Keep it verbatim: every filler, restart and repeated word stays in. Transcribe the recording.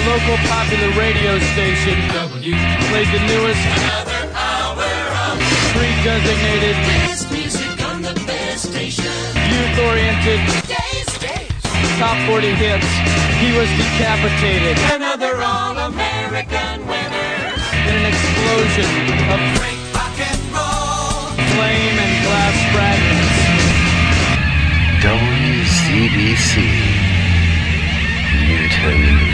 local popular radio station W played the newest Another hour of pre-designated best music on the best station. youth-oriented Days, days. top forty hits. He was decapitated Another all-American winner. in an explosion of Great rock and roll. flame and glass fragments. W C B C Newton.